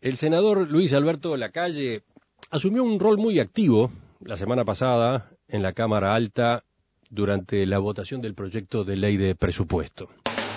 El senador Luis Alberto Lacalle asumió un rol muy activo la semana pasada en la Cámara Alta durante la votación del proyecto de ley de presupuesto.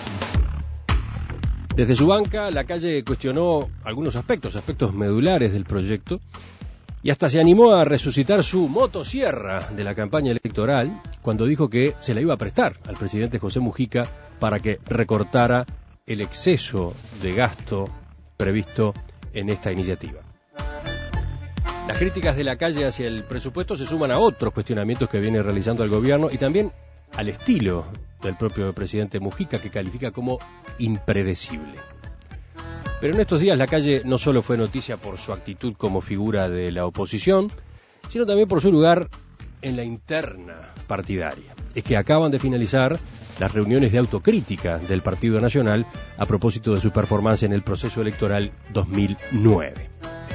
Desde su banca, Lacalle cuestionó algunos aspectos medulares del proyecto y hasta se animó a resucitar su motosierra de la campaña electoral cuando dijo que se la iba a prestar al presidente José Mujica para que recortara el exceso de gasto previsto en esta iniciativa. Las críticas de Lacalle hacia el presupuesto se suman a otros cuestionamientos que viene realizando el gobierno y también al estilo del propio presidente Mujica, que califica como impredecible. Pero en estos días Lacalle no solo fue noticia por su actitud como figura de la oposición, sino también por su lugar en la interna partidaria. Es que acaban de finalizar las reuniones de autocrítica del Partido Nacional a propósito de su performance en el proceso electoral 2009.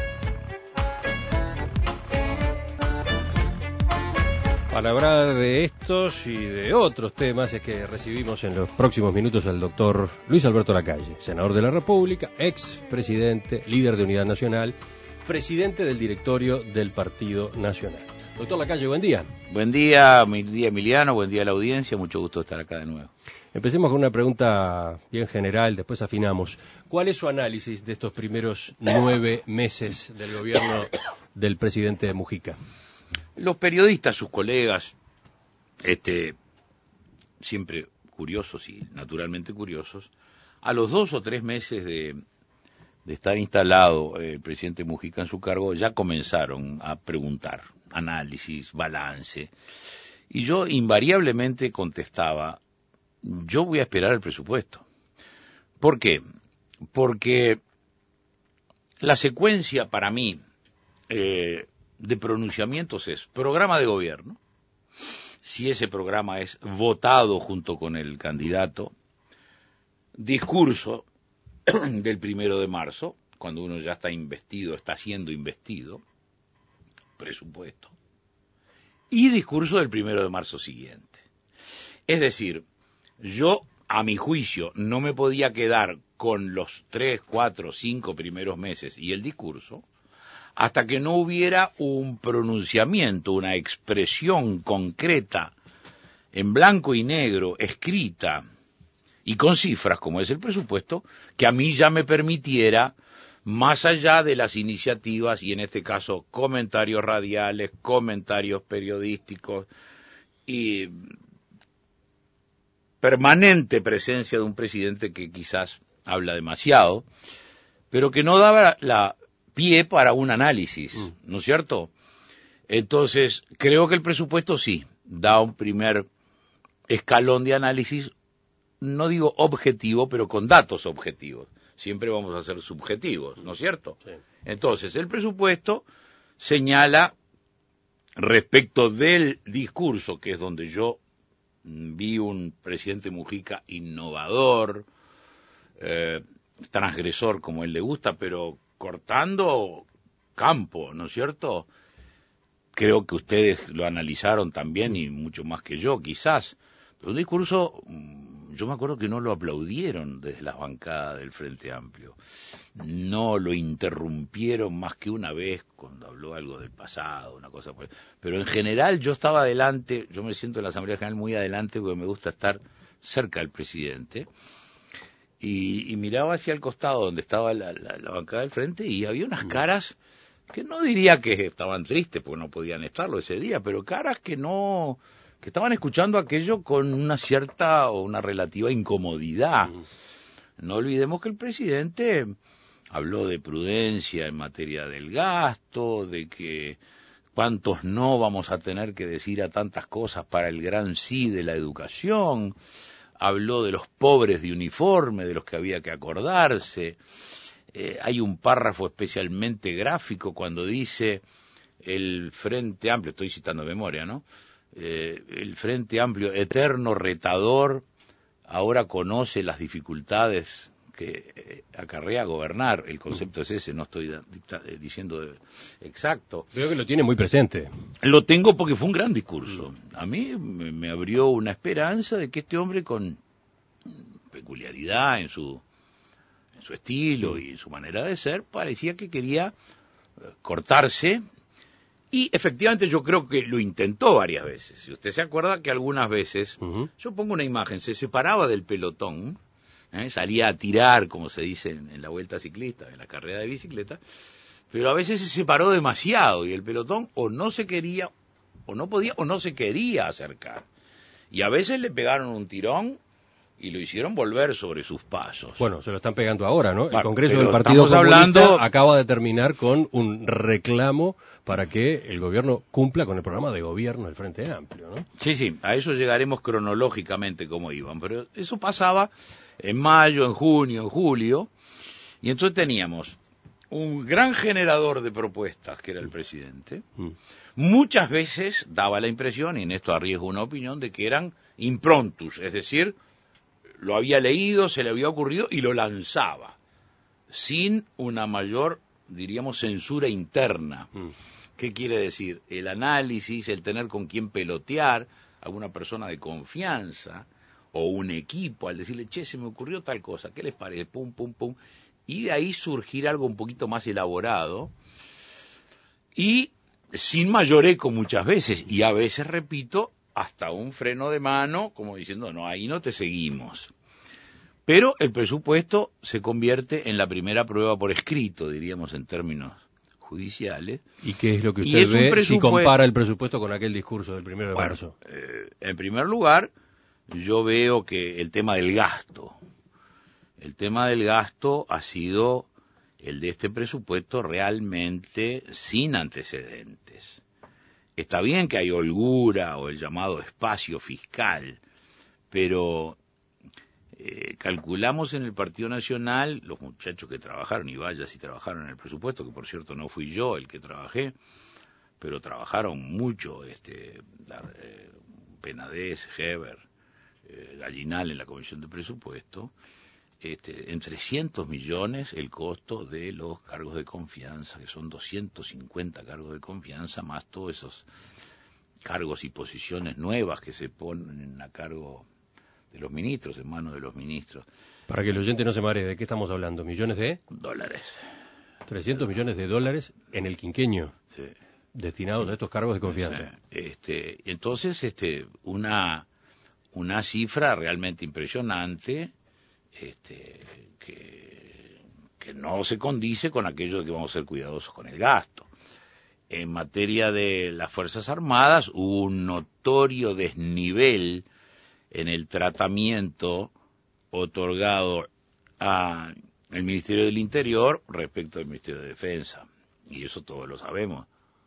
Para hablar de estos y de otros temas es que recibimos en los próximos minutos al doctor Luis Alberto Lacalle, senador de la República, ex presidente, líder de Unidad Nacional, presidente del directorio del Partido Nacional. Doctor Lacalle, buen día. Buen día Emiliano, buen día a la audiencia, mucho gusto estar acá de nuevo. Empecemos con una pregunta bien general, después afinamos. ¿Cuál es su análisis de estos primeros 9 meses del gobierno del presidente Mujica? Los periodistas, sus colegas, siempre curiosos y naturalmente curiosos, a los 2 o 3 meses de estar instalado el presidente Mujica en su cargo, ya comenzaron a preguntar, análisis, balance, y yo invariablemente contestaba, yo voy a esperar el presupuesto. ¿Por qué? Porque la secuencia para mí de pronunciamientos es programa de gobierno, si ese programa es votado junto con el candidato, discurso del 1 de marzo, cuando uno ya está investido, está siendo investido, presupuesto, y discurso del 1 de marzo siguiente. Es decir, yo, a mi juicio, no me podía quedar con los 3, 4, 5 primeros meses y el discurso, hasta que no hubiera un pronunciamiento, una expresión concreta, en blanco y negro, escrita, y con cifras, como es el presupuesto, que a mí ya me permitiera, más allá de las iniciativas, y en este caso comentarios radiales, comentarios periodísticos, y permanente presencia de un presidente que quizás habla demasiado, pero que no daba la pie para un análisis, ¿no es cierto? Entonces, creo que el presupuesto sí da un primer escalón de análisis, no digo objetivo, pero con datos objetivos. Siempre vamos a ser subjetivos, ¿no es cierto? Sí. Entonces, el presupuesto señala respecto del discurso, que es donde yo vi un presidente Mujica innovador, transgresor como él le gusta, pero cortando campo, ¿no es cierto? Creo que ustedes lo analizaron también y mucho más que yo, quizás. Pero un discurso, yo me acuerdo que no lo aplaudieron desde las bancadas del Frente Amplio. No lo interrumpieron más que una vez cuando habló algo del pasado, una cosa por... Pero en general yo estaba adelante, yo me siento en la Asamblea General muy adelante porque me gusta estar cerca del presidente. Y miraba hacia el costado donde estaba la bancada del frente y había unas caras que no diría que estaban tristes porque no podían estarlo ese día, pero caras que estaban escuchando aquello con una cierta o una relativa incomodidad. No olvidemos que el presidente habló de prudencia en materia del gasto, de que cuántos no vamos a tener que decir a tantas cosas para el gran sí de la educación. Habló de los pobres de uniforme, de los que había que acordarse. Hay un párrafo especialmente gráfico cuando dice el Frente Amplio, estoy citando de memoria, ¿no? El Frente Amplio, eterno retador, ahora conoce las dificultades que acarrea gobernar. El concepto es ese, no estoy diciendo exacto. Creo que lo tiene muy presente. Lo tengo porque fue un gran discurso. A mí me abrió una esperanza de que este hombre con peculiaridad en su su estilo y en su manera de ser, parecía que quería cortarse. Y efectivamente yo creo que lo intentó varias veces. Si usted se acuerda que algunas veces, yo pongo una imagen, se separaba del pelotón, salía a tirar, como se dice en la vuelta ciclista, en la carrera de bicicleta, pero a veces se separó demasiado y el pelotón o no se quería, o no podía, o no se quería acercar. Y a veces le pegaron un tirón y lo hicieron volver sobre sus pasos. Bueno, se lo están pegando ahora, ¿no? Bueno, el Congreso del Partido Comunista acaba de terminar con un reclamo para que el gobierno cumpla con el programa de gobierno del Frente Amplio, ¿no? Sí, a eso llegaremos cronológicamente como iban, pero eso pasaba en mayo, en junio, en julio, y entonces teníamos un gran generador de propuestas, que era el presidente. Muchas veces daba la impresión, y en esto arriesgo una opinión, de que eran improntus, es decir, lo había leído, se le había ocurrido y lo lanzaba, sin una mayor, diríamos, censura interna. ¿Qué quiere decir? El análisis, el tener con quién pelotear, alguna persona de confianza, o un equipo, al decirle, che, se me ocurrió tal cosa, ¿qué les parece? Pum, pum, pum. Y de ahí surgir algo un poquito más elaborado, y sin mayor eco muchas veces, y a veces, repito, hasta un freno de mano, como diciendo, no, ahí no te seguimos. Pero el presupuesto se convierte en la primera prueba por escrito, diríamos en términos judiciales. ¿Y qué es lo que usted ve si compara el presupuesto con aquel discurso del 1 de marzo? En primer lugar, yo veo que el tema del gasto ha sido el de este presupuesto realmente sin antecedentes. Está bien que hay holgura o el llamado espacio fiscal, pero calculamos en el Partido Nacional, los muchachos que trabajaron, y vaya si trabajaron en el presupuesto, que por cierto no fui yo el que trabajé, pero trabajaron mucho, Penades, Heber, Gallinal en la Comisión de Presupuesto, en 300 millones el costo de los cargos de confianza, que son 250 cargos de confianza, más todos esos cargos y posiciones nuevas que se ponen a cargo de los ministros, en manos de los ministros. Para que el oyente no se maree, ¿de qué estamos hablando? ¿Millones de dólares? 300 millones de dólares en el quinquenio, sí, destinados a estos cargos de confianza. Sí. Entonces, una cifra realmente impresionante, que no se condice con aquello de que vamos a ser cuidadosos con el gasto. En materia de las Fuerzas Armadas hubo un notorio desnivel en el tratamiento otorgado al Ministerio del Interior respecto al Ministerio de Defensa, y eso todos lo sabemos.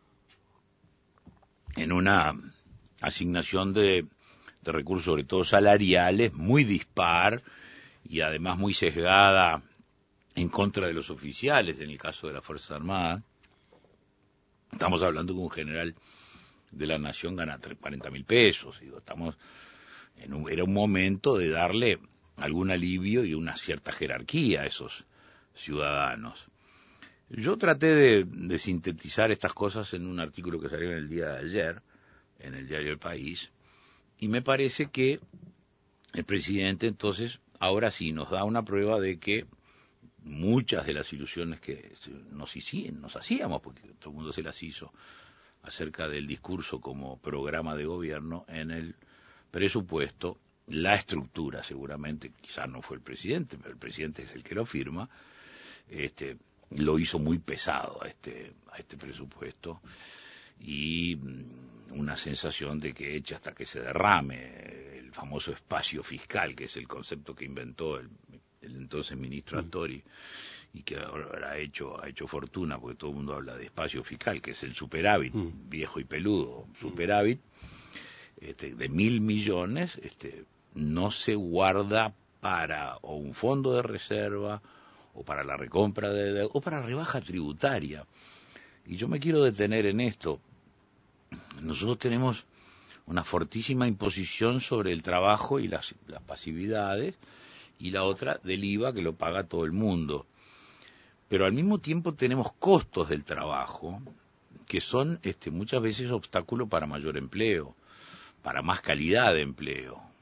En una asignación de recursos, sobre todo salariales, muy dispar y además muy sesgada en contra de los oficiales, en el caso de las Fuerzas Armadas. Estamos hablando que un general de la Nación gana 40.000 pesos, era un momento de darle algún alivio y una cierta jerarquía a esos ciudadanos. Yo traté de sintetizar estas cosas en un artículo que salió en el día de ayer, en el diario El País, y me parece que el presidente entonces ahora sí nos da una prueba de que muchas de las ilusiones que nos hacíamos, porque todo el mundo se las hizo, acerca del discurso como programa de gobierno, en el presupuesto, la estructura seguramente, quizás no fue el presidente, pero el presidente es el que lo firma, lo hizo muy pesado a este presupuesto, y una sensación de que echa hasta que se derrame, el famoso espacio fiscal, que es el concepto que inventó el entonces ministro Astori, y que ahora ha hecho fortuna, porque todo el mundo habla de espacio fiscal, que es el superávit, viejo y peludo, superávit, de 1.000 millones, no se guarda para o un fondo de reserva, o para la recompra de deuda, o para rebaja tributaria. Y yo me quiero detener en esto. Nosotros tenemos una fortísima imposición sobre el trabajo y las pasividades, y la otra del IVA, que lo paga todo el mundo. Pero al mismo tiempo tenemos costos del trabajo que son muchas veces obstáculo para mayor empleo, para más calidad de empleo.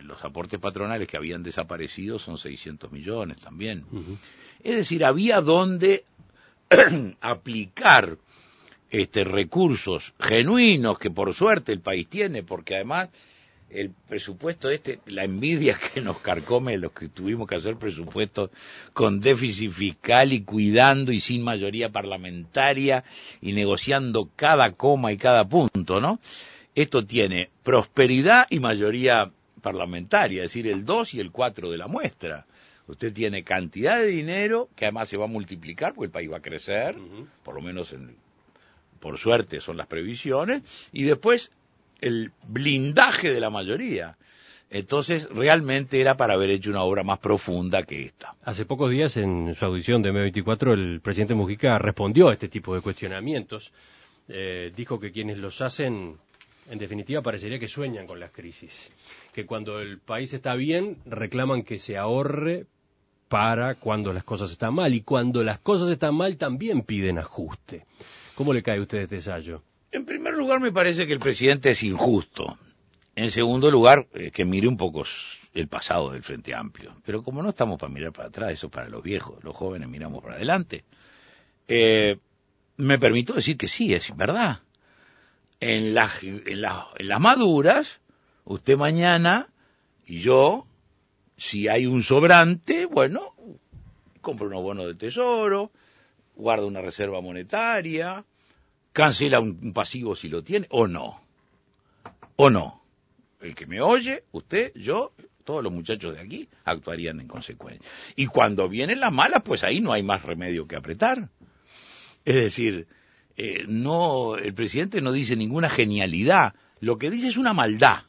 los aportes patronales que habían desaparecido son 600 millones también. Ujú. Es decir, había donde aplicar recursos genuinos que por suerte el país tiene, porque además el presupuesto la envidia que nos carcome los que tuvimos que hacer presupuestos con déficit fiscal y cuidando y sin mayoría parlamentaria y negociando cada coma y cada punto, ¿no? Esto tiene prosperidad y mayoría parlamentaria, es decir, el 2 y el 4 de la muestra. Usted tiene cantidad de dinero que además se va a multiplicar porque el país va a crecer, por lo menos por suerte son las previsiones, y después el blindaje de la mayoría. Entonces, realmente era para haber hecho una obra más profunda que esta. Hace pocos días, en su audición de M24, el presidente Mujica respondió a este tipo de cuestionamientos. Dijo que quienes los hacen, en definitiva, parecería que sueñan con las crisis. Que cuando el país está bien, reclaman que se ahorre para cuando las cosas están mal. Y cuando las cosas están mal, también piden ajuste. ¿Cómo le cae a usted este ensayo? En primer lugar, me parece que el presidente es injusto. En segundo lugar, que mire un poco el pasado del Frente Amplio. Pero como no estamos para mirar para atrás, eso es para los viejos. Los jóvenes miramos para adelante. Me permito decir que sí, es verdad. En las maduras, usted mañana y yo, si hay un sobrante, bueno, compra unos bonos de tesoro, guarda una reserva monetaria, cancela un pasivo si lo tiene, o no. El que me oye, usted, yo, todos los muchachos de aquí, actuarían en consecuencia. Y cuando vienen las malas, pues ahí no hay más remedio que apretar. Es decir, el presidente no dice ninguna genialidad, lo que dice es una maldad.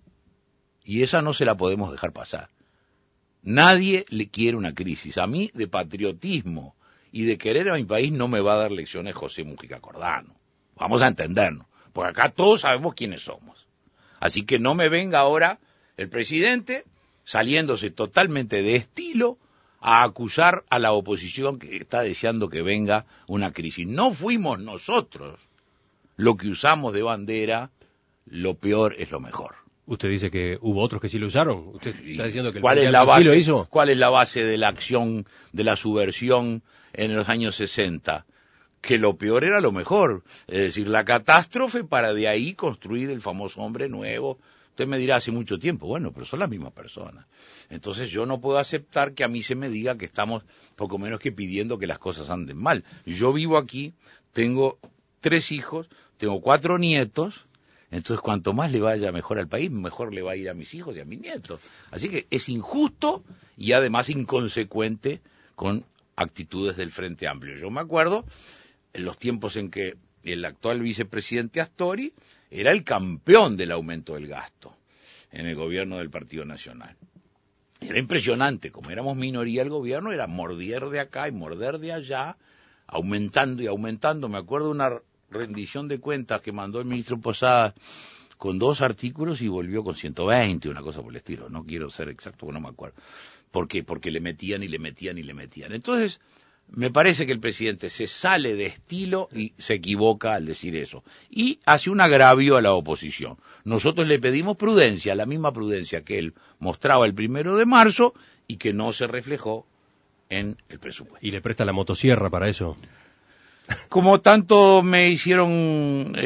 Y esa no se la podemos dejar pasar. Nadie le quiere una crisis. A mí, de patriotismo y de querer a mi país, no me va a dar lecciones José Mujica Cordano. Vamos a entendernos, porque acá todos sabemos quiénes somos. Así que no me venga ahora el presidente, saliéndose totalmente de estilo, a acusar a la oposición que está deseando que venga una crisis. No fuimos nosotros lo que usamos de bandera, lo peor es lo mejor. Usted dice que hubo otros que sí lo usaron. Usted está diciendo que el ¿Cuál es la base, sí lo hizo? ¿Cuál es la base de la acción, de la subversión en los años 60? Que lo peor era lo mejor, es decir, la catástrofe para de ahí construir el famoso hombre nuevo. Usted me dirá hace mucho tiempo, bueno, pero son las mismas personas. Entonces yo no puedo aceptar que a mí se me diga que estamos poco menos que pidiendo que las cosas anden mal. Yo vivo aquí, tengo 3 hijos, tengo 4 nietos, entonces cuanto más le vaya mejor al país, mejor le va a ir a mis hijos y a mis nietos. Así que es injusto y además inconsecuente con actitudes del Frente Amplio. Yo me acuerdo en los tiempos en que el actual vicepresidente Astori era el campeón del aumento del gasto en el gobierno del Partido Nacional. Era impresionante, como éramos minoría el gobierno, era morder de acá y morder de allá, aumentando y aumentando. Me acuerdo de una rendición de cuentas que mandó el ministro Posadas con 2 artículos y volvió con 120, una cosa por el estilo. No quiero ser exacto, porque no me acuerdo. ¿Por qué? Porque le metían y le metían y le metían. Entonces, me parece que el presidente se sale de estilo y se equivoca al decir eso. Y hace un agravio a la oposición. Nosotros le pedimos prudencia, la misma prudencia que él mostraba el 1 de marzo y que no se reflejó en el presupuesto. ¿Y le presta la motosierra para eso? Como tanto me hicieron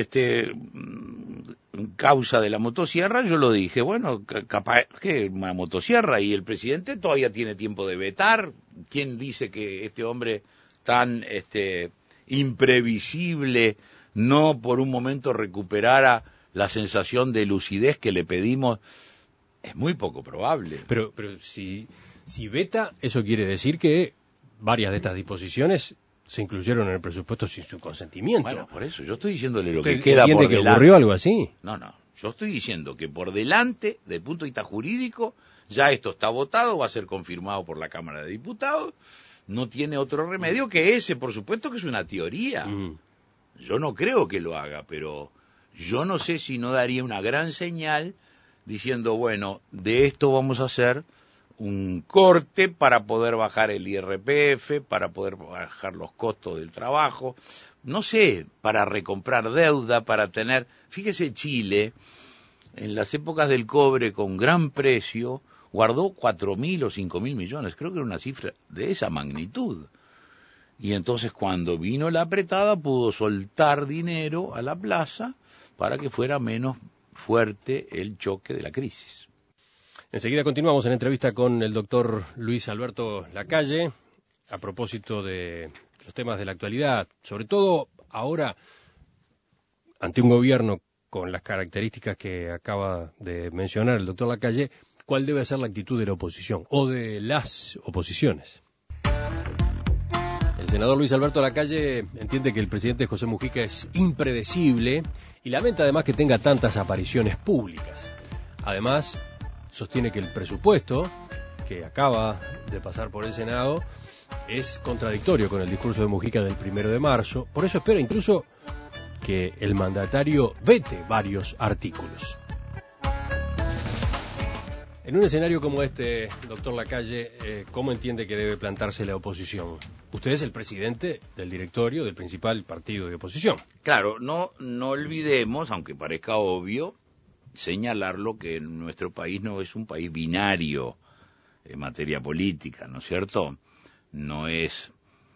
causa de la motosierra, yo lo dije, bueno, capaz que una motosierra, y el presidente todavía tiene tiempo de vetar. ¿Quién dice que este hombre tan imprevisible no por un momento recuperara la sensación de lucidez que le pedimos? Es muy poco probable. Pero si veta, eso quiere decir que varias de estas disposiciones se incluyeron en el presupuesto sin su consentimiento. Bueno, por eso, yo estoy diciéndole lo ¿Usted que queda por que delante. ocurrió algo así? No, yo estoy diciendo que por delante, desde el punto de vista jurídico, ya esto está votado, va a ser confirmado por la Cámara de Diputados, no tiene otro remedio que ese, por supuesto que es una teoría. Yo no creo que lo haga, pero yo no sé si no daría una gran señal diciendo, bueno, de esto vamos a hacer un corte para poder bajar el IRPF, para poder bajar los costos del trabajo, no sé, para recomprar deuda, para tener... Fíjese, Chile en las épocas del cobre con gran precio, guardó 4.000 o 5.000 millones, creo que era una cifra de esa magnitud. Y entonces cuando vino la apretada pudo soltar dinero a la plaza para que fuera menos fuerte el choque de la crisis. Enseguida continuamos en entrevista con el doctor Luis Alberto Lacalle a propósito de los temas de la actualidad, sobre todo ahora ante un gobierno con las características que acaba de mencionar el doctor Lacalle, ¿cuál debe ser la actitud de la oposición o de las oposiciones? El senador Luis Alberto Lacalle entiende que el presidente José Mujica es impredecible y lamenta además que tenga tantas apariciones públicas. Además, sostiene que el presupuesto que acaba de pasar por el Senado es contradictorio con el discurso de Mujica del 1 de marzo. Por eso espera incluso que el mandatario vete varios artículos. En un escenario como este, doctor Lacalle, ¿cómo entiende que debe plantarse la oposición? Usted es el presidente del directorio del principal partido de oposición. Claro, no olvidemos, aunque parezca obvio, señalarlo que nuestro país no es un país binario en materia política, ¿no es cierto? No es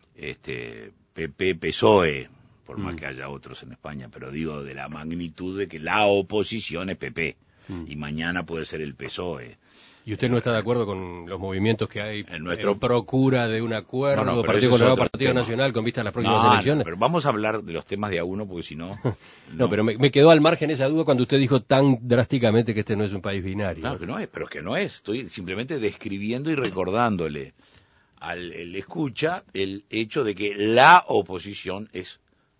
PP-PSOE, por más que haya otros en España, pero digo de la magnitud de que la oposición es PP, y mañana puede ser el PSOE. ¿Y usted no está de acuerdo con los movimientos que hay en procura de un acuerdo, Partido Colorado, Partido Nacional, con vista a las próximas elecciones? No, pero vamos a hablar de los temas de a uno, porque si no... No, pero me quedó al margen esa duda cuando usted dijo tan drásticamente que este no es un país binario. Claro que no es, pero es que no es. Estoy simplemente describiendo y recordándole al escucha el hecho de que la oposición es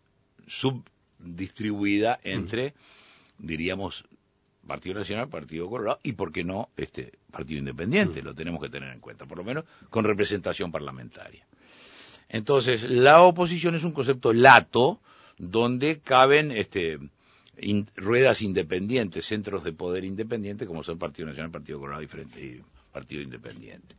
subdistribuida entre, diríamos, Partido Nacional, Partido Colorado y, ¿por qué no, Partido Independiente? Lo tenemos que tener en cuenta, por lo menos con representación parlamentaria. Entonces, la oposición es un concepto lato donde caben ruedas independientes, centros de poder independientes, como son Partido Nacional, Partido Colorado y Partido Independiente.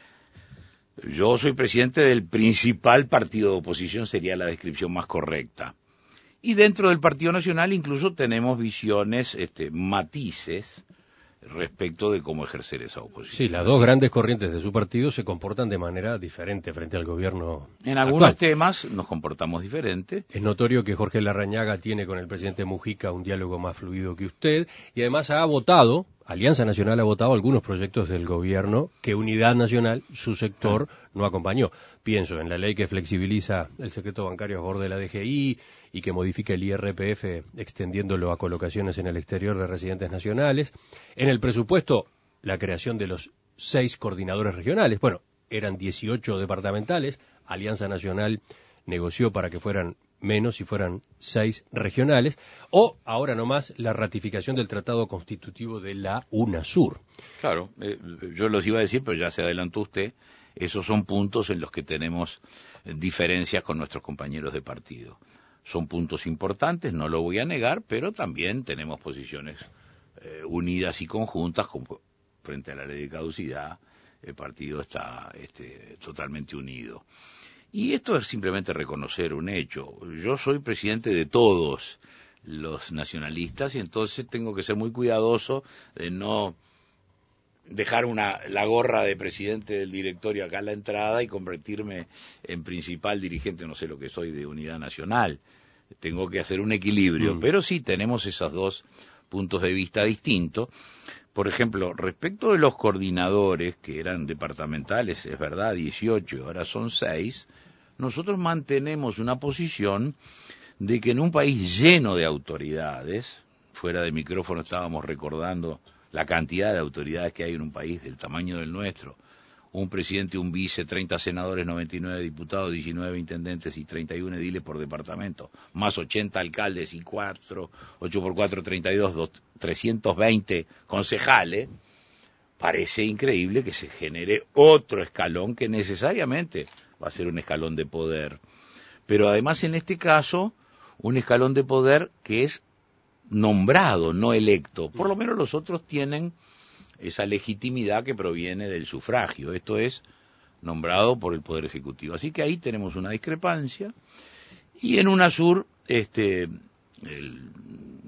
Yo soy presidente del principal partido de oposición, sería la descripción más correcta. Y dentro del Partido Nacional incluso tenemos visiones, matices respecto de cómo ejercer esa oposición. Sí, las dos grandes corrientes de su partido se comportan de manera diferente frente al gobierno en algunos temas nos comportamos diferente. Es notorio que Jorge Larrañaga tiene con el presidente Mujica un diálogo más fluido que usted, y además ha votado, Alianza Nacional ha votado algunos proyectos del gobierno que Unidad Nacional, su sector, no acompañó. Pienso en la ley que flexibiliza el secreto bancario a favor de la DGI y que modifica el IRPF extendiéndolo a colocaciones en el exterior de residentes nacionales. En el presupuesto, la creación de los 6 coordinadores regionales. Bueno, eran 18 departamentales. Alianza Nacional negoció para que fueran menos y fueran 6 regionales. O, ahora nomás, la ratificación del Tratado Constitutivo de la UNASUR. Claro, yo los iba a decir, pero ya se adelantó usted. Esos son puntos en los que tenemos diferencias con nuestros compañeros de partido. Son puntos importantes, no lo voy a negar, pero también tenemos posiciones unidas y conjuntas frente a la ley de caducidad. El partido está totalmente unido. Y esto es simplemente reconocer un hecho. Yo soy presidente de todos los nacionalistas y entonces tengo que ser muy cuidadoso de no dejar la gorra de presidente del directorio acá en la entrada y convertirme en principal dirigente, no sé lo que soy, de Unidad Nacional. Tengo que hacer un equilibrio, pero sí tenemos esos dos puntos de vista distintos. Por ejemplo, respecto de los coordinadores, que eran departamentales, es verdad, 18, ahora son 6, nosotros mantenemos una posición de que en un país lleno de autoridades, fuera de micrófono estábamos recordando la cantidad de autoridades que hay en un país del tamaño del nuestro, un presidente, un vice, 30 senadores, 99 diputados, 19 intendentes y 31 ediles por departamento, más 80 alcaldes y 8 por 4, 32, 320 concejales, parece increíble que se genere otro escalón que necesariamente va a ser un escalón de poder. Pero además en este caso, un escalón de poder que es nombrado, no electo. Por lo menos los otros tienen esa legitimidad que proviene del sufragio. Esto es nombrado por el Poder Ejecutivo. Así que ahí tenemos una discrepancia. Y en UNASUR,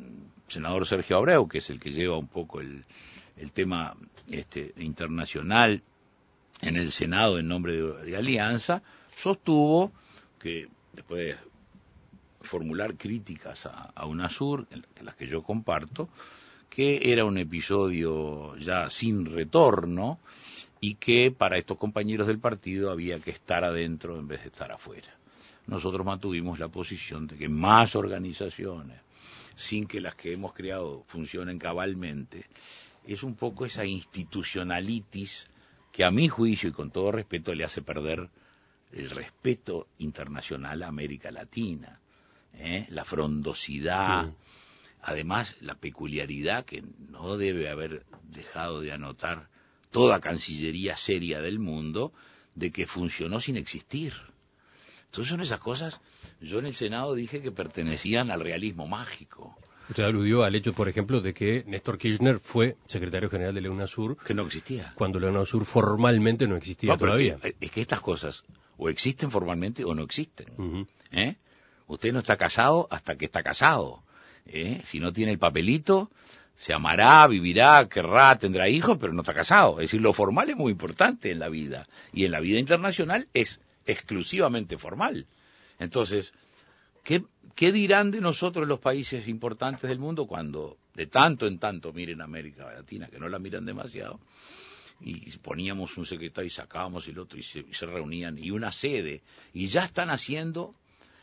senador Sergio Abreu, que es el que lleva un poco el tema internacional en el Senado en nombre de Alianza, sostuvo que, después de formular críticas a UNASUR, en las que yo comparto, que era un episodio ya sin retorno y que para estos compañeros del partido había que estar adentro en vez de estar afuera. Nosotros mantuvimos la posición de que más organizaciones, sin que las que hemos creado funcionen cabalmente, es un poco esa institucionalitis que a mi juicio y con todo respeto le hace perder el respeto internacional a América Latina, la frondosidad, además la peculiaridad que no debe haber dejado de anotar toda cancillería seria del mundo, de que funcionó sin existir. Entonces son esas cosas, yo en el Senado dije que pertenecían al realismo mágico. Usted aludió al hecho, por ejemplo, de que Néstor Kirchner fue secretario general de la UNASUR. Que no existía. Cuando la UNASUR formalmente no existía todavía. Es que estas cosas o existen formalmente o no existen. Usted no está casado hasta que está casado. Si no tiene el papelito, se amará, vivirá, querrá, tendrá hijos, pero no está casado. Es decir, lo formal es muy importante en la vida. Y en la vida internacional es exclusivamente formal. Entonces, ¿qué dirán de nosotros los países importantes del mundo cuando de tanto en tanto miren a América Latina, que no la miran demasiado, y poníamos un secretario y sacábamos el otro y se reunían, y una sede, y ya están haciendo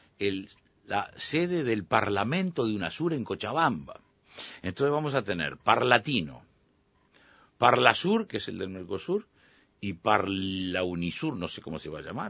la sede del Parlamento de UNASUR en Cochabamba? Entonces vamos a tener Parlatino, Parlasur, que es el del Mercosur, y Parlaunisur, no sé cómo se va a llamar.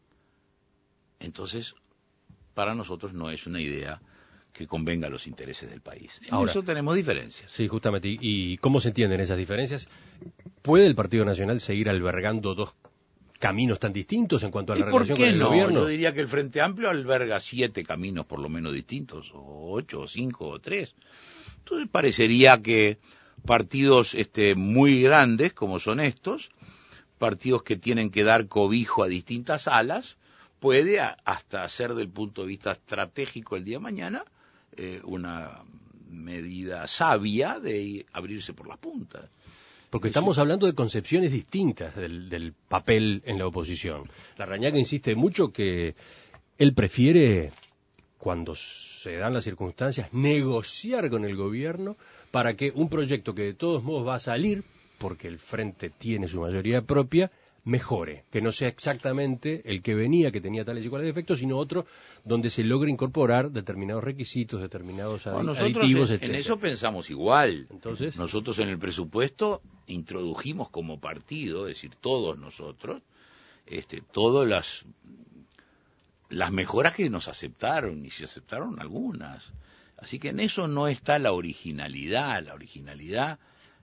Entonces, para nosotros no es una idea que convenga a los intereses del país. En eso tenemos diferencias. Sí, justamente. ¿Y cómo se entienden esas diferencias? ¿Puede el Partido Nacional seguir albergando dos caminos tan distintos en cuanto a la relación con el gobierno? Yo diría que el Frente Amplio alberga 7 caminos por lo menos distintos, o 8, o 5, o 3. Entonces parecería que partidos muy grandes, como son estos, partidos que tienen que dar cobijo a distintas alas, puede hasta ser del punto de vista estratégico el día de mañana una medida sabia de abrirse por las puntas. Porque estamos hablando de concepciones distintas del papel en la oposición. Larrañaga insiste mucho que él prefiere, cuando se dan las circunstancias, negociar con el gobierno para que un proyecto que de todos modos va a salir, porque el Frente tiene su mayoría propia, mejore, que no sea exactamente el que venía, que tenía tales y cuales defectos, sino otro donde se logre incorporar determinados requisitos, determinados aditivos, etc. En eso pensamos igual. Entonces, nosotros en el presupuesto introdujimos como partido, es decir, todos nosotros, todas las mejoras que nos aceptaron, y se aceptaron algunas. Así que en eso no está la originalidad. La originalidad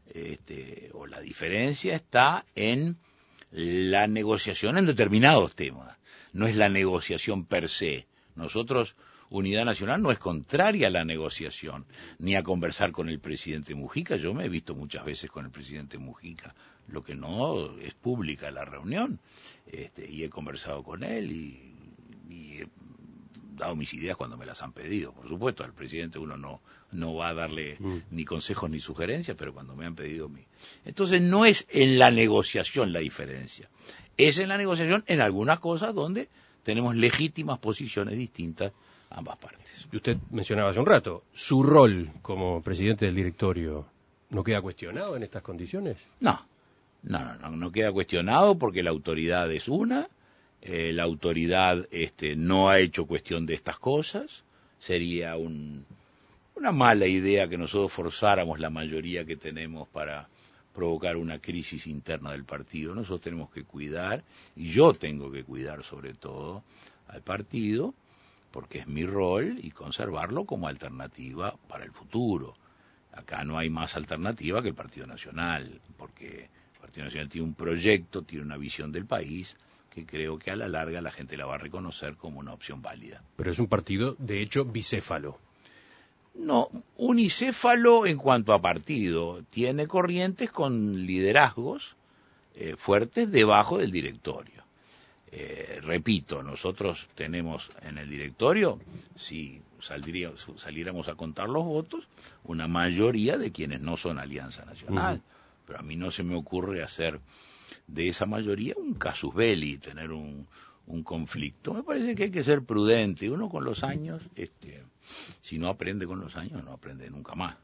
o la diferencia está en la negociación en determinados temas. No es la negociación per se. Nosotros, Unidad Nacional, no es contraria a la negociación, ni a conversar con el presidente Mujica. Yo me he visto muchas veces con el presidente Mujica, lo que no es pública la reunión, y he conversado con él y he dado mis ideas cuando me las han pedido. Por supuesto, al presidente uno no va a darle ni consejos ni sugerencias, pero cuando me han pedido Entonces no es en la negociación la diferencia, es en la negociación en algunas cosas donde tenemos legítimas posiciones distintas ambas partes. Y usted mencionaba hace un rato, ¿su rol como presidente del directorio no queda cuestionado en estas condiciones? No queda cuestionado porque la autoridad es una. La autoridad no ha hecho cuestión de estas cosas. Sería una mala idea que nosotros forzáramos la mayoría que tenemos para provocar una crisis interna del partido. Nosotros tenemos que cuidar, y yo tengo que cuidar sobre todo al partido, porque es mi rol, y conservarlo como alternativa para el futuro. Acá no hay más alternativa que el Partido Nacional, porque el Partido Nacional tiene un proyecto, tiene una visión del país, que creo que a la larga la gente la va a reconocer como una opción válida. Pero es un partido, de hecho, bicéfalo. No, unicéfalo en cuanto a partido. Tiene corrientes con liderazgos fuertes debajo del directorio. Repito, nosotros tenemos en el directorio, si saliéramos a contar los votos, una mayoría de quienes no son Alianza Nacional. Pero a mí no se me ocurre hacer de esa mayoría un casus belli, tener un conflicto. Me parece que hay que ser prudente. Uno con los años, si no aprende con los años, no aprende nunca más.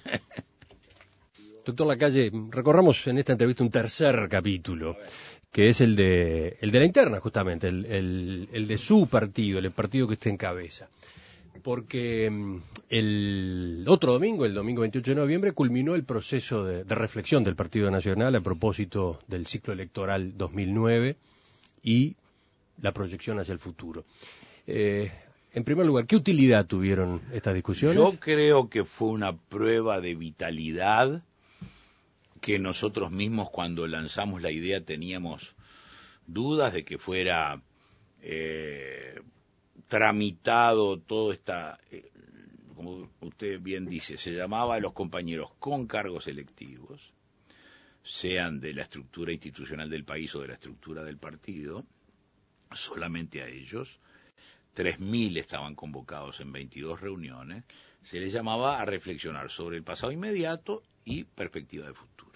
Doctor Lacalle, recorramos en esta entrevista un tercer capítulo, que es el de la interna, justamente, el de su partido, el partido que usted encabeza. Porque el otro domingo, el domingo 28 de noviembre, culminó el proceso de reflexión del Partido Nacional a propósito del ciclo electoral 2009 y la proyección hacia el futuro. En primer lugar, ¿qué utilidad tuvieron estas discusiones? Yo creo que fue una prueba de vitalidad que nosotros mismos cuando lanzamos la idea teníamos dudas de que fuera tramitado todo como usted bien dice, se llamaba a los compañeros con cargos electivos, sean de la estructura institucional del país o de la estructura del partido, solamente a ellos. 3.000 estaban convocados en 22 reuniones, se les llamaba a reflexionar sobre el pasado inmediato y perspectiva de futuro.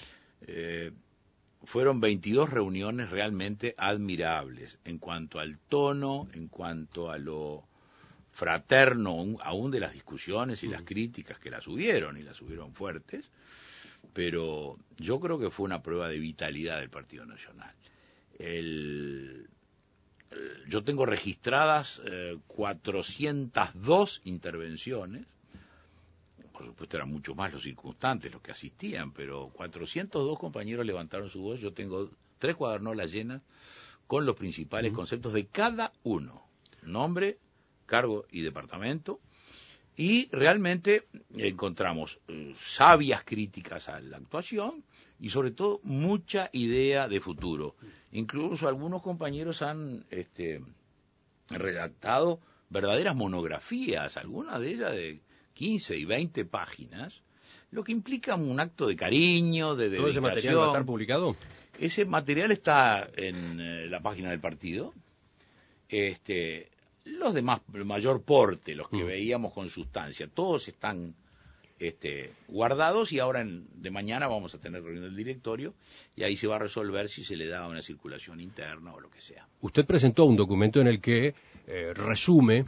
Fueron 22 reuniones realmente admirables en cuanto al tono, en cuanto a lo fraterno, aún de las discusiones y las críticas que las hubieron, y las hubieron fuertes, pero yo creo que fue una prueba de vitalidad del Partido Nacional. Yo tengo registradas 402 intervenciones, por supuesto eran mucho más los circunstantes los que asistían, pero 402 compañeros levantaron su voz. Yo tengo 3 cuadernolas llenas con los principales conceptos de cada uno, nombre, cargo y departamento, y realmente encontramos sabias críticas a la actuación y sobre todo mucha idea de futuro. Incluso algunos compañeros han redactado verdaderas monografías, algunas de ellas de 15 y 20 páginas, lo que implica un acto de cariño, de dedicación. ¿Todo ese material va a estar publicado? Ese material está en la página del partido. Los demás, el mayor porte, los que veíamos con sustancia, todos están guardados, y ahora de mañana vamos a tener reunión del directorio y ahí se va a resolver si se le da una circulación interna o lo que sea. Usted presentó un documento en el que resume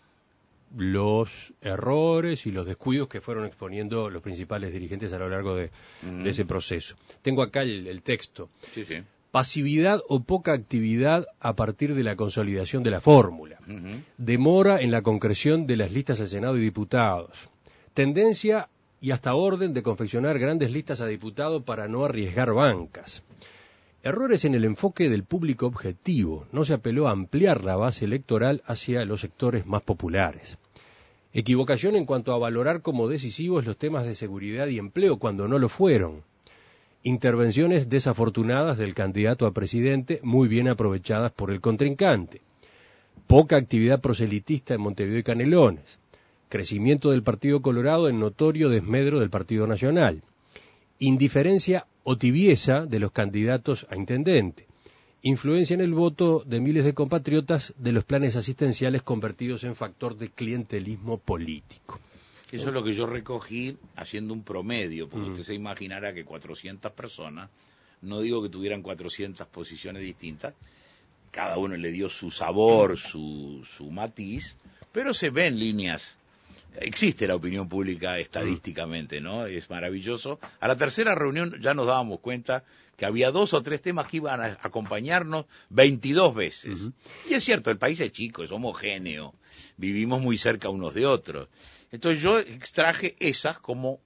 los errores y los descuidos que fueron exponiendo los principales dirigentes a lo largo de ese proceso. Tengo acá el texto. Sí, sí. Pasividad o poca actividad a partir de la consolidación de la fórmula. Demora en la concreción de las listas al Senado y diputados. Tendencia y hasta orden de confeccionar grandes listas a diputado para no arriesgar bancas. Errores en el enfoque del público objetivo. No se apeló a ampliar la base electoral hacia los sectores más populares. Equivocación en cuanto a valorar como decisivos los temas de seguridad y empleo cuando no lo fueron. Intervenciones desafortunadas del candidato a presidente muy bien aprovechadas por el contrincante. Poca actividad proselitista en Montevideo y Canelones. Crecimiento del Partido Colorado en notorio desmedro del Partido Nacional. Indiferencia o tibieza de los candidatos a intendente. Influencia en el voto de miles de compatriotas de los planes asistenciales convertidos en factor de clientelismo político. Eso es lo que yo recogí haciendo un promedio, porque usted se imaginará que 400 personas, no digo que tuvieran 400 posiciones distintas, cada uno le dio su sabor, su matiz, pero se ven líneas. Existe la opinión pública estadísticamente, ¿no? Es maravilloso. A la tercera reunión ya nos dábamos cuenta que había 2 o 3 temas que iban a acompañarnos 22 veces. Y es cierto, el país es chico, es homogéneo, vivimos muy cerca unos de otros. Entonces yo extraje esas como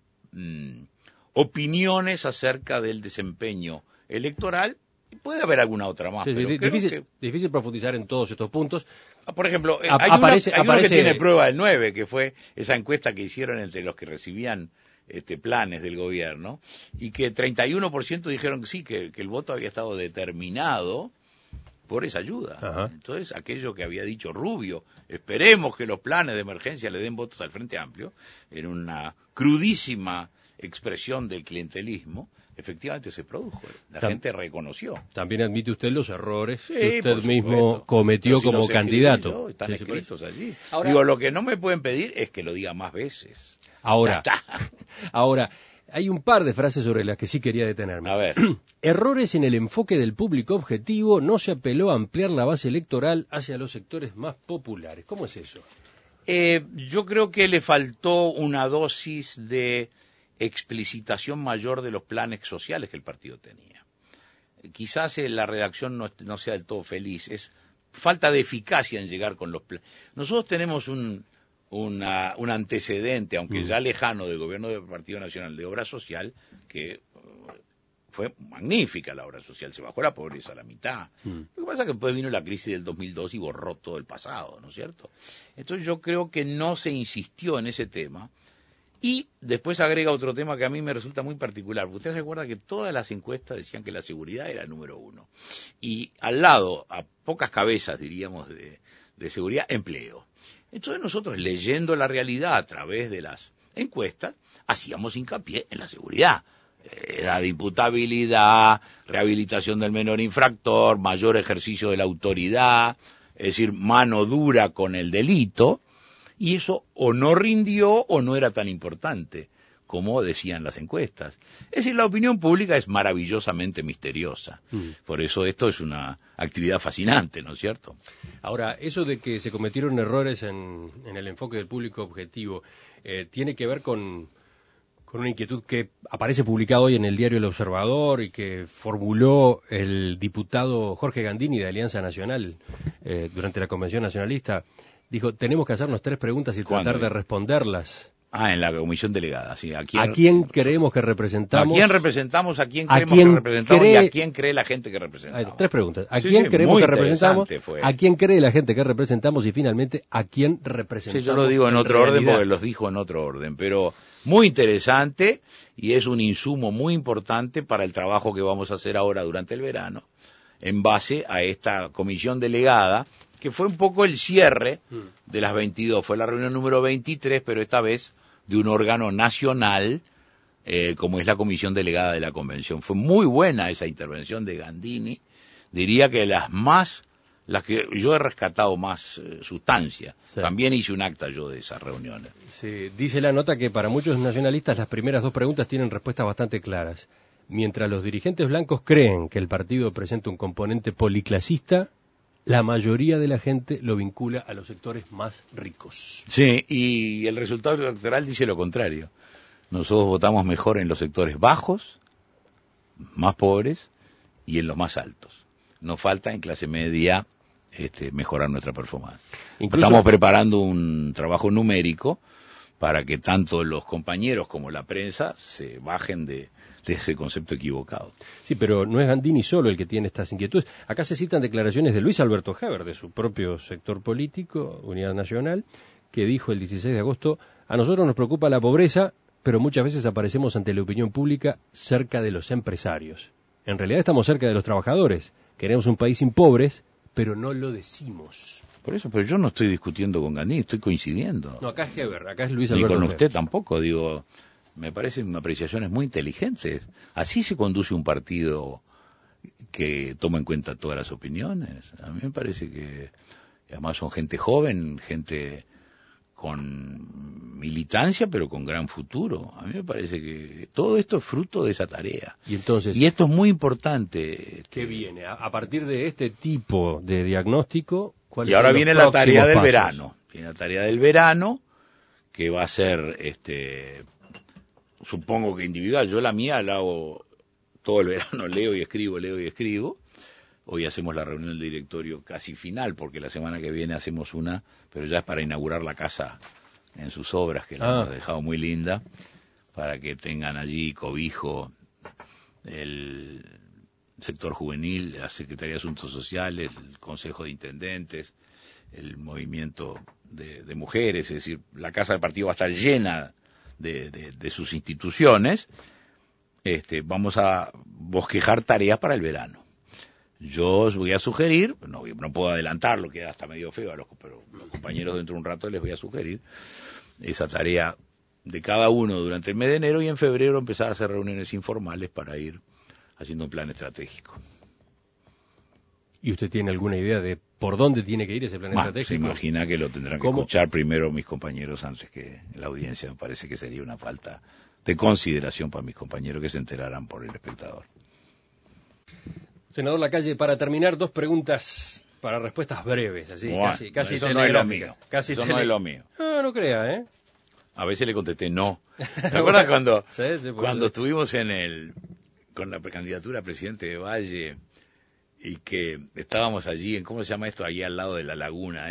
opiniones acerca del desempeño electoral. Puede haber alguna otra más. Sí, pero difícil profundizar en todos estos puntos. Por ejemplo, hay uno que tiene prueba del 9, que fue esa encuesta que hicieron entre los que recibían planes del gobierno, y que 31% dijeron que sí, que el voto había estado determinado por esa ayuda. Ajá. Entonces, aquello que había dicho Rubio, esperemos que los planes de emergencia le den votos al Frente Amplio, en una crudísima expresión del clientelismo, efectivamente se produjo. La gente reconoció. También admite usted los errores Sí, que por usted mismo supuesto. cometió Pero si como los escribí candidato. yo, están Sí, escritos allí. Ahora, Digo, lo que no me pueden pedir es que lo diga más veces. Ahora, Ya está. ahora, hay un par de frases sobre las que sí quería detenerme. A ver. Errores en el enfoque del público objetivo, no se apeló a ampliar la base electoral hacia los sectores más populares. ¿Cómo es eso? Yo creo que le faltó una dosis de explicitación mayor de los planes sociales que el partido tenía. Quizás la redacción no sea del todo feliz, es falta de eficacia en llegar con los planes. Nosotros tenemos un antecedente, aunque ya lejano, del gobierno del Partido Nacional de Obra Social, que fue magnífica la obra social, se bajó la pobreza a la mitad. Lo que pasa es que después vino la crisis del 2002 y borró todo el pasado, ¿no es cierto? Entonces yo creo que no se insistió en ese tema. Y después agrega otro tema que a mí me resulta muy particular. Usted recuerda que todas las encuestas decían que la seguridad era el número uno. Y al lado, a pocas cabezas, diríamos, de seguridad, empleo. Entonces nosotros, leyendo la realidad a través de las encuestas, hacíamos hincapié en la seguridad. La de imputabilidad, rehabilitación del menor infractor, mayor ejercicio de la autoridad, es decir, mano dura con el delito, y eso o no rindió o no era tan importante, como decían las encuestas. Es decir, la opinión pública es maravillosamente misteriosa. Por eso esto es una actividad fascinante, ¿no es cierto? Ahora, eso de que se cometieron errores en el enfoque del público objetivo, tiene que ver con una inquietud que aparece publicado hoy en el diario El Observador y que formuló el diputado Jorge Gandini de Alianza Nacional durante la Convención Nacionalista. Dijo, tenemos que hacernos 3 preguntas y tratar de responderlas. En la comisión delegada, sí. ¿A quién creemos que representamos? ¿A quién representamos? ¿A quién creemos que representamos? ¿Y a quién cree la gente que representamos? 3 preguntas. ¿A quién creemos que representamos? ¿A quién cree la gente que representamos? Y finalmente, ¿a quién representamos? Sí, yo lo digo en otro orden porque los dijo en otro orden, pero muy interesante y es un insumo muy importante para el trabajo que vamos a hacer ahora durante el verano en base a esta comisión delegada, que fue un poco el cierre de las 22. Fue la reunión número 23, pero esta vez de un órgano nacional, como es la comisión delegada de la convención. Fue muy buena esa intervención de Gandini. Diría que las que yo he rescatado más sustancia. Sí. También hice un acta yo de esas reuniones. Sí, dice la nota que para muchos nacionalistas las primeras 2 preguntas tienen respuestas bastante claras. Mientras los dirigentes blancos creen que el partido presenta un componente policlasista, la mayoría de la gente lo vincula a los sectores más ricos. Sí, y el resultado electoral dice lo contrario. Nosotros votamos mejor en los sectores bajos, más pobres, y en los más altos. Nos falta en clase media mejorar nuestra performance. Incluso estamos preparando un trabajo numérico para que tanto los compañeros como la prensa se bajen de ese concepto equivocado. Sí, pero no es Gandini solo el que tiene estas inquietudes. Acá se citan declaraciones de Luis Alberto Heber, de su propio sector político, Unidad Nacional, que dijo el 16 de agosto, a nosotros nos preocupa la pobreza, pero muchas veces aparecemos ante la opinión pública cerca de los empresarios. En realidad estamos cerca de los trabajadores. Queremos un país sin pobres, pero no lo decimos. Por eso, pero yo no estoy discutiendo con Gandini, estoy coincidiendo. No, acá es Heber, acá es Luis Alberto Heber. Ni con usted Heber. tampoco, digo, me parecen apreciaciones muy inteligentes. Así se conduce un partido que toma en cuenta todas las opiniones. A mí me parece que, además son gente joven, gente con militancia, pero con gran futuro. A mí me parece que todo esto es fruto de esa tarea. Y entonces, y esto es muy importante. ¿Qué viene? A partir de este tipo de diagnóstico, ¿cuáles y ahora son viene los la tarea del pasos? verano. Viene la tarea del verano, que va a ser, supongo que individual. Yo la mía la hago todo el verano, leo y escribo. Hoy hacemos la reunión del directorio casi final, porque la semana que viene hacemos una, pero ya es para inaugurar la casa en sus obras, que la hemos dejado muy linda, para que tengan allí cobijo el sector juvenil, la Secretaría de Asuntos Sociales, el Consejo de Intendentes, el movimiento de mujeres, es decir, la casa del partido va a estar llena de sus instituciones. Vamos a bosquejar tareas para el verano. Yo os voy a sugerir, no puedo adelantarlo, queda hasta medio feo, pero los compañeros dentro de un rato les voy a sugerir esa tarea de cada uno durante el mes de enero y en febrero empezar a hacer reuniones informales para ir haciendo un plan estratégico. ¿Y usted tiene alguna idea de por dónde tiene que ir ese plan estratégico? Se imagina que lo tendrán que escuchar primero mis compañeros antes que la audiencia. Me parece que sería una falta de consideración para mis compañeros que se enteraran por el espectador. Senador Lacalle, para terminar, 2 preguntas para respuestas breves, así, Bueno, casi eso no es lo mío. Eso no es lo mío. No crea, ¿eh? A veces le contesté no. ¿Te acuerdas cuando, sí, cuando estuvimos con la precandidatura a presidente de Valle y que estábamos allí ¿cómo se llama esto? Allí al lado de la laguna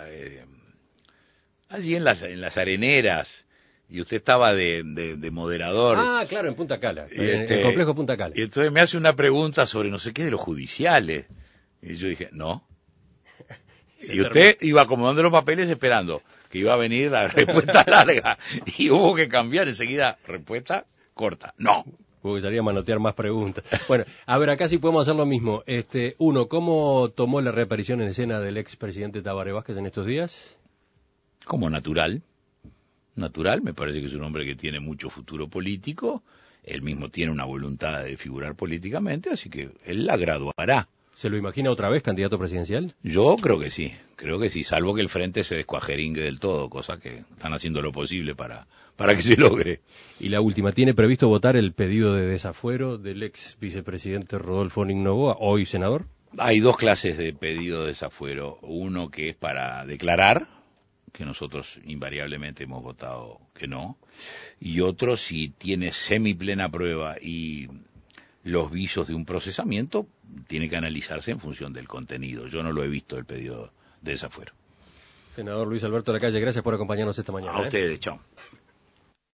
allí en las areneras, y usted estaba de moderador. Ah, claro, en Punta Cala, en el complejo Punta Cala. Y entonces me hace una pregunta sobre no sé qué de los judiciales. Y yo dije, no. Y usted iba acomodando los papeles esperando que iba a venir la respuesta larga. Y hubo que cambiar enseguida, respuesta corta. No. Gustaría manotear más preguntas. Bueno, a ver, acá sí podemos hacer lo mismo. Uno, ¿cómo tomó la reaparición en escena del expresidente Tabaré Vázquez en estos días? Como natural. Natural, me parece que es un hombre que tiene mucho futuro político. Él mismo tiene una voluntad de figurar políticamente, así que él la graduará. ¿Se lo imagina otra vez candidato presidencial? Yo creo que sí, salvo que el frente se descuajeringue del todo, cosa que están haciendo lo posible para que se logre. Y la última, ¿tiene previsto votar el pedido de desafuero del ex vicepresidente Rodolfo Noboa, hoy senador? Hay 2 clases de pedido de desafuero, uno que es para declarar, que nosotros invariablemente hemos votado que no, y otro si tiene semiplena prueba y los visos de un procesamiento, tiene que analizarse en función del contenido. Yo no lo he visto el pedido de desafuero. Senador Luis Alberto Lacalle, gracias por acompañarnos esta mañana. A ustedes, chao.